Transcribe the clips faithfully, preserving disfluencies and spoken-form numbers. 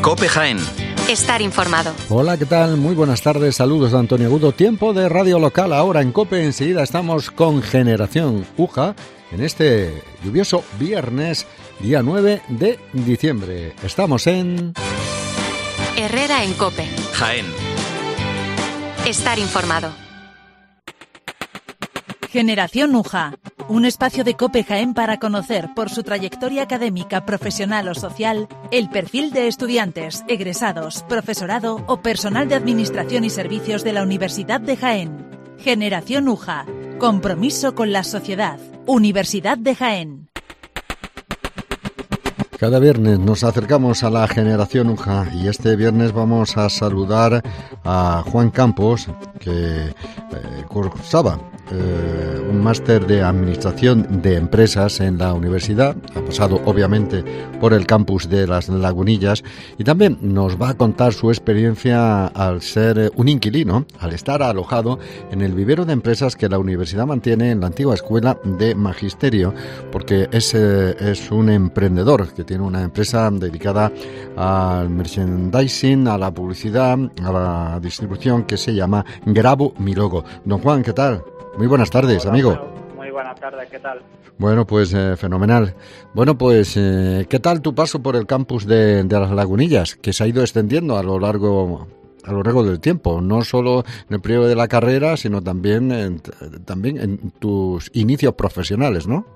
COPE Jaén. Estar informado. Hola, ¿qué tal? Muy buenas tardes, saludos de Antonio Agudo. Tiempo de radio local ahora en COPE. Enseguida estamos con Generación UJA en este lluvioso viernes, día nueve de diciembre. Estamos en... Herrera en COPE. Jaén. Estar informado. Generación UJA, un espacio de COPE Jaén para conocer, por su trayectoria académica, profesional o social, el perfil de estudiantes, egresados, profesorado o personal de Administración y Servicios de la Universidad de Jaén. Generación UJA, compromiso con la sociedad. Universidad de Jaén. Cada viernes nos acercamos a la Generación UJA y este viernes vamos a saludar a Juan Campos, que eh, cursaba eh, un máster de Administración de Empresas en la universidad. Ha pasado obviamente por el campus de Las Lagunillas y también nos va a contar su experiencia al ser un inquilino, al estar alojado en el vivero de empresas que la universidad mantiene en la antigua Escuela de Magisterio, porque es, eh, es un emprendedor que tiene una empresa dedicada al merchandising, a la publicidad, a la distribución, que se llama Grabo Mi Logo. Don Juan, ¿qué tal? Muy buenas tardes, Hola, amigo. Bueno, muy buenas tardes, ¿qué tal? Bueno, pues eh, fenomenal. Bueno, pues, eh, ¿qué tal tu paso por el campus de, de Las Lagunillas, que se ha ido extendiendo a lo largo a lo largo del tiempo, no solo en el periodo de la carrera, sino también en, también en tus inicios profesionales, ¿no?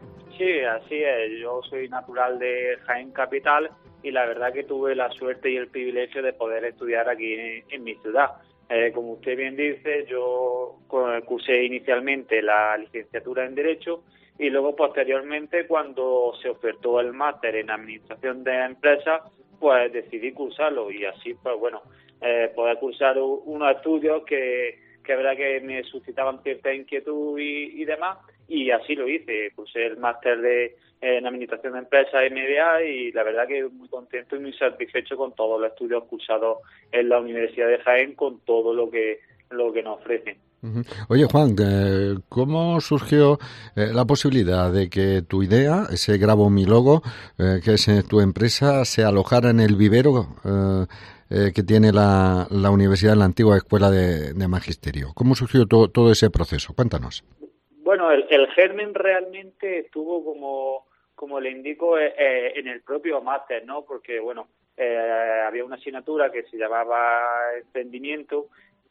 Sí, así es. Yo soy natural de Jaén Capital y la verdad que tuve la suerte y el privilegio de poder estudiar aquí en, en mi ciudad. Eh, como usted bien dice, yo cursé inicialmente la licenciatura en Derecho y luego posteriormente, cuando se ofertó el máster en Administración de Empresas, pues decidí cursarlo y así, pues bueno, eh, poder cursar unos estudios que, que es verdad que me suscitaban cierta inquietud y, y demás, y así lo hice. Cursé el máster de en Administración de Empresas M B A y la verdad que muy contento y muy satisfecho con todos los estudios cursados en la Universidad de Jaén, con todo lo que lo que nos ofrecen. Oye, Juan, ¿cómo surgió eh, la posibilidad de que tu idea, ese Grabo Mi Logo, eh, que es eh, tu empresa, se alojara en el vivero eh, eh, que tiene la, la universidad en la antigua Escuela de, de Magisterio? ¿Cómo surgió to, todo ese proceso? Cuéntanos. Bueno, el, el germen realmente estuvo, como, como le indico, eh, en el propio máster, ¿no? Porque, bueno, eh, había una asignatura que se llamaba Emprendimiento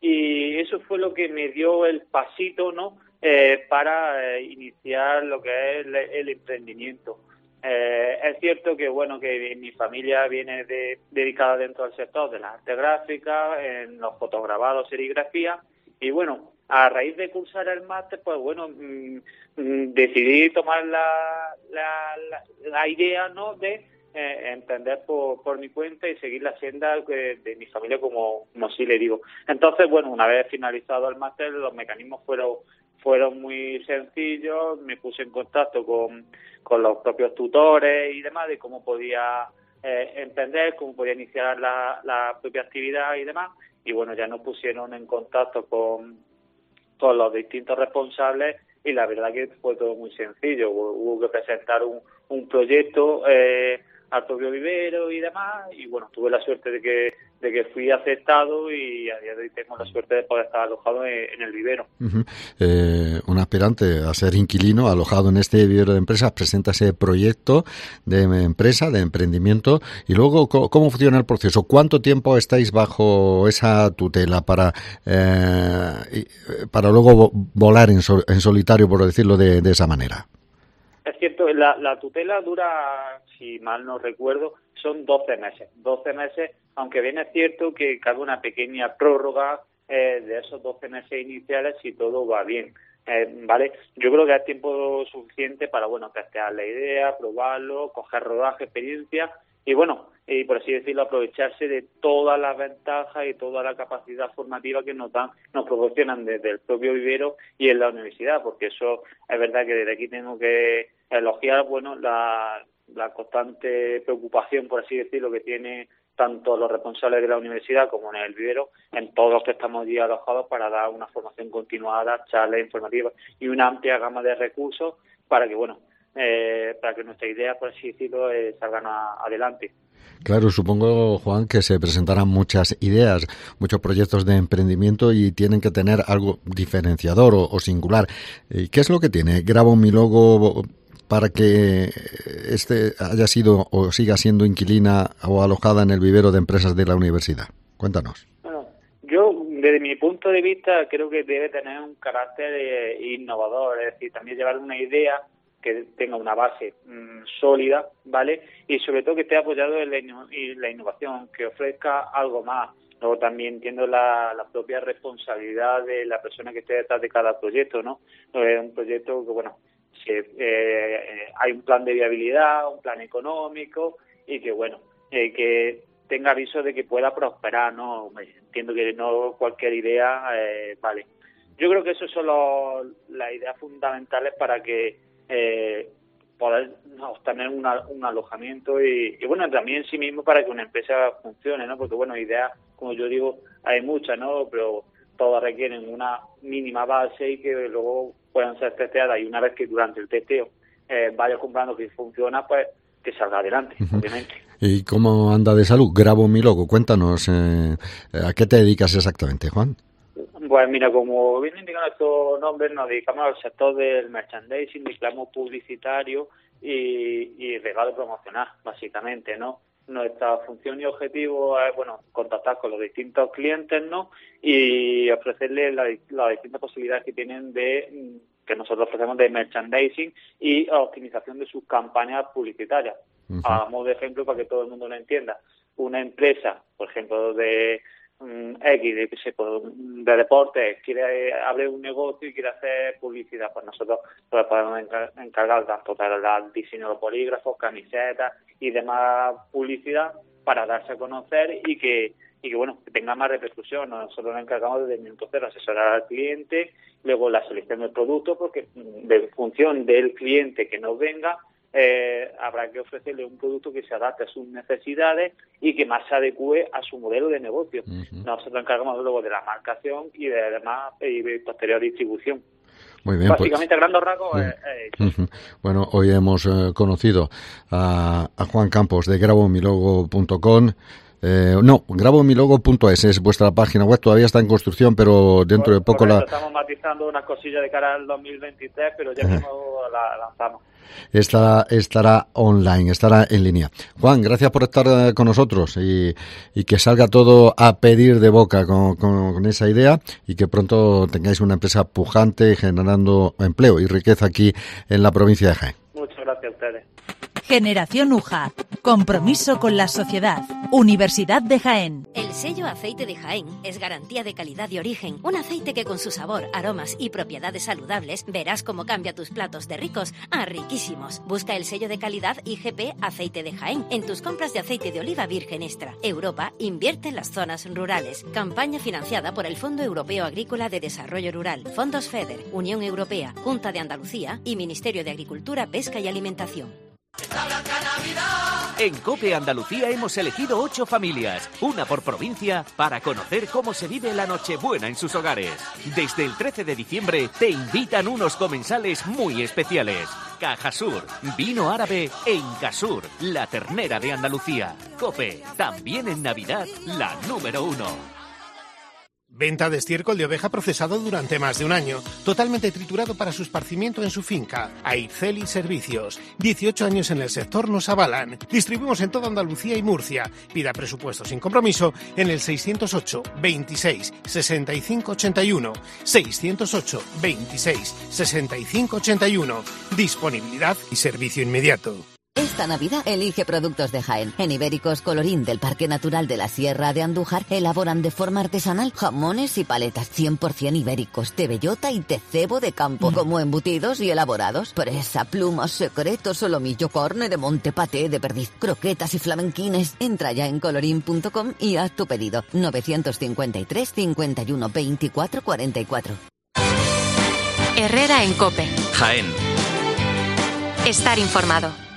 y eso fue lo que me dio el pasito, ¿no? Eh, para eh, iniciar lo que es el, el emprendimiento. Eh, es cierto que, bueno, que mi familia viene de, dedicada dentro del sector de las artes gráficas, en los fotograbados, serigrafía, y bueno, a raíz de cursar el máster, pues bueno, mmm, mmm, decidí tomar la, la, la, la idea, ¿no?, de eh, emprender por, por mi cuenta y seguir la senda de, de mi familia, como, como así le digo. Entonces, bueno, una vez finalizado el máster, los mecanismos fueron fueron muy sencillos. Me puse en contacto con, con los propios tutores y demás de cómo podía eh, emprender, cómo podía iniciar la, la propia actividad y demás. Y bueno, ya nos pusieron en contacto con con los distintos responsables y la verdad que fue todo muy sencillo. Hubo, hubo que presentar un, un proyecto eh, al propio vivero y demás, y bueno, tuve la suerte de que de que fui aceptado y a día de hoy tengo la suerte de poder estar alojado en, en el vivero. Uh-huh. Eh, un aspirante a ser inquilino alojado en este vivero de empresas presenta ese proyecto de empresa, de emprendimiento, y luego ¿cómo funciona el proceso? ¿Cuánto tiempo estáis bajo esa tutela para eh, para luego volar en, sol, en solitario, por decirlo de, de esa manera? Es cierto, la, la tutela dura, si mal no recuerdo, son doce meses. doce meses, aunque bien es cierto que cabe una pequeña prórroga eh, de esos doce meses iniciales si todo va bien. Eh, ¿vale? Yo creo que es tiempo suficiente para, bueno, testear la idea, probarlo, coger rodaje, experiencia y, bueno, y por así decirlo, aprovecharse de todas las ventajas y toda la capacidad formativa que nos dan, nos proporcionan desde el propio vivero y en la universidad, porque eso es verdad que desde aquí tengo que elogiar, bueno, la, la constante preocupación, por así decirlo, que tiene tanto los responsables de la universidad como en el vivero, en todos los que estamos allí alojados, para dar una formación continuada, charlas informativas y una amplia gama de recursos para que, bueno, eh, para que nuestra idea, por así decirlo, eh, salgan a, adelante. Claro, supongo, Juan, que se presentarán muchas ideas, muchos proyectos de emprendimiento y tienen que tener algo diferenciador o, o singular. ¿Qué es lo que tiene Grabo mi logo para que este haya sido o siga siendo inquilina o alojada en el vivero de empresas de la universidad? Cuéntanos. Bueno, yo, desde mi punto de vista, creo que debe tener un carácter eh, innovador, es decir, también llevar una idea que tenga una base mmm, sólida, ¿vale? Y sobre todo que esté apoyado en la, ino- en la innovación, que ofrezca algo más. Luego también entiendo la, la propia responsabilidad de la persona que esté detrás de cada proyecto, ¿no? Es un proyecto que, bueno, se, eh, hay un plan de viabilidad, un plan económico y que, bueno, eh, que tenga aviso de que pueda prosperar, ¿no? Entiendo que no cualquier idea, eh, vale. Yo creo que esas son los, las ideas fundamentales para que eh, poder obtener una, un alojamiento y, y, bueno, también en sí mismo para que una empresa funcione, ¿no? Porque, bueno, ideas, como yo digo, hay muchas, ¿no? Pero todas requieren una mínima base y que luego puedan ser testeadas y una vez que durante el testeo eh, vayas comprando que funciona, pues que salga adelante, uh-huh. obviamente. ¿Y cómo anda de salud? Grabo mi logo. Cuéntanos, eh, ¿a qué te dedicas exactamente, Juan? Pues mira, como bien indican estos nombres, nos dedicamos al sector del merchandising, reclamo publicitario y, y regalo promocional, básicamente, ¿no? Nuestra función y objetivo es, bueno, contactar con los distintos clientes, ¿no? Y ofrecerles las la distintas posibilidades que tienen de, que nosotros ofrecemos de merchandising y optimización de sus campañas publicitarias. Uh-huh. A modo de ejemplo, para que todo el mundo lo entienda, una empresa, por ejemplo, de X, de, de deportes, quiere abrir un negocio y quiere hacer publicidad, pues nosotros pues, podemos encargar tanto para el diseño de polígrafos, camisetas y demás publicidad para darse a conocer y que y que bueno que tenga más repercusión. Nosotros nos encargamos desde el minuto cero asesorar al cliente, luego la selección del producto, porque de función del cliente que nos venga Eh, habrá que ofrecerle un producto que se adapte a sus necesidades y que más se adecue a su modelo de negocio. Uh-huh. Nosotros encargamos luego de la marcación y de además y de posterior distribución. Muy bien, básicamente, pues, a grandes rasgos, uh-huh. eh, eh, uh-huh. Bueno, hoy hemos eh, conocido a, a Juan Campos de grabo mi logo punto com. Eh, no, grabo mi logo punto es es vuestra página web, todavía está en construcción, pero dentro pues, de poco la... Estamos matizando unas cosillas de cara al dos mil veintitrés, pero ya mismo uh-huh. la lanzamos. Estará, estará online, estará en línea. Juan, gracias por estar eh, con nosotros y, y que salga todo a pedir de boca con, con, con esa idea y que pronto tengáis una empresa pujante generando empleo y riqueza aquí en la provincia de Jaén. Muchas gracias a ustedes. Generación U J A. Compromiso con la sociedad. Universidad de Jaén. El sello Aceite de Jaén es garantía de calidad y origen. Un aceite que con su sabor, aromas y propiedades saludables verás cómo cambia tus platos de ricos a riquísimos. Busca el sello de calidad I G P Aceite de Jaén en tus compras de aceite de oliva virgen extra. Europa invierte en las zonas rurales. Campaña financiada por el Fondo Europeo Agrícola de Desarrollo Rural, Fondos FEDER, Unión Europea, Junta de Andalucía y Ministerio de Agricultura, Pesca y Alimentación. En COPE Andalucía hemos elegido ocho familias, una por provincia, para conocer cómo se vive la Nochebuena en sus hogares. Desde el trece de diciembre te invitan unos comensales muy especiales. Cajasur, vino árabe e Incasur, la ternera de Andalucía. COPE, también en Navidad, la número uno. Venta de estiércol de oveja procesado durante más de un año, totalmente triturado para su esparcimiento en su finca. Airceli Servicios, dieciocho años en el sector nos avalan. Distribuimos en toda Andalucía y Murcia. Pida presupuesto sin compromiso en el seiscientos ocho, veintiséis, sesenta y cinco ochenta y uno. seiscientos ocho, veintiséis, sesenta y cinco ochenta y uno. Disponibilidad y servicio inmediato. Esta Navidad elige productos de Jaén. En Ibéricos Colorín del Parque Natural de la Sierra de Andújar elaboran de forma artesanal jamones y paletas cien por ciento ibéricos de bellota y de cebo de campo, como embutidos y elaborados. Presa, plumas, secretos, solomillo, carne de monte, paté de perdiz, croquetas y flamenquines. Entra ya en colorín punto com y haz tu pedido. novecientos cincuenta y tres, cincuenta y uno, veinticuatro, cuarenta y cuatro. Herrera en COPE. Jaén. Estar informado.